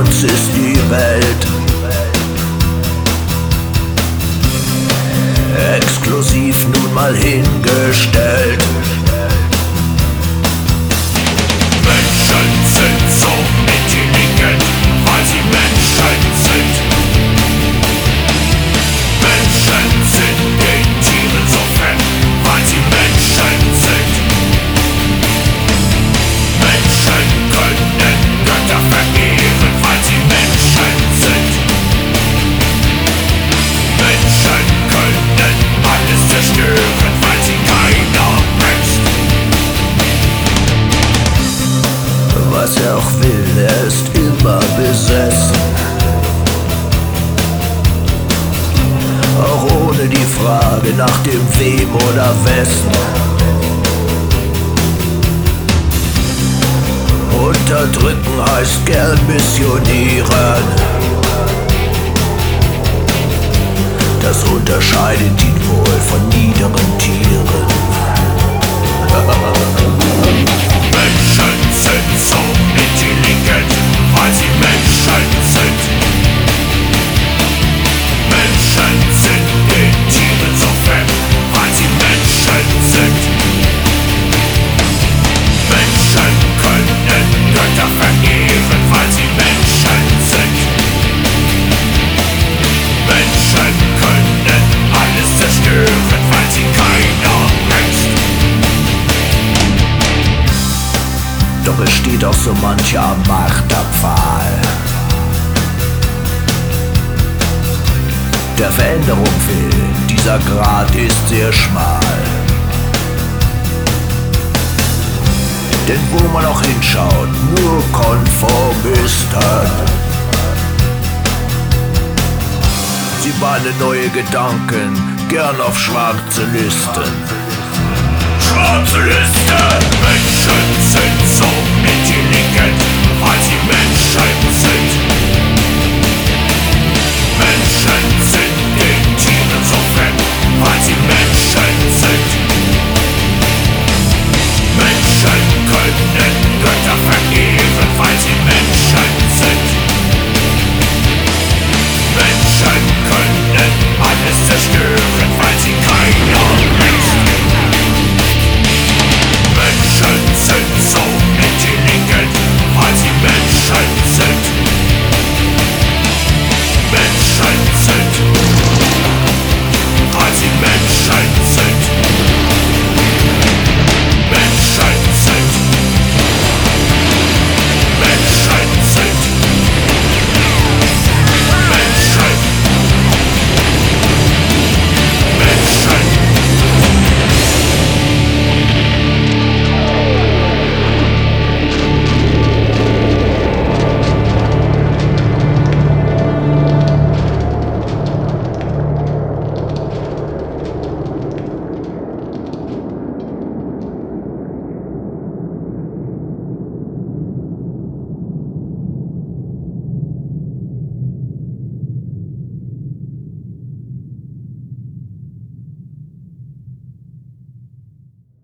uns ist die Welt exklusiv nun mal hingestellt. Menschen sind so intelligent, weil sie Menschen sind. Menschen sind den Tieren so fremd, weil sie Menschen sind. Menschen können Götter verehren, weil sie Menschen sind. Menschen können alles zerstören, weil sie keiner bremst. Was er auch will, er ist immer besessen. Auch ohne die Frage nach dem Wem oder Wessen. Unterdrücken heißt gern missionieren. Das unterscheidet ihn wohl von niederen Tieren. Menschen sind so intelligent, weil sie Menschen sind. Menschen sind den Tieren so fremd, weil sie Menschen sind. Menschen können Götter verehren, weil sie Menschen sind. Menschen können alles zerstören, weil sie keiner bremst. Doch es steht auch so mancher am Marterpfahl, der Veränderung will, dieser Grat ist sehr schmal. Denn wo man auch hinschaut, nur Konformisten. Sie bahnen neue Gedanken, gern auf schwarze Listen. Schwarze Liste! Menschen sind so intelligent, weil sie Menschen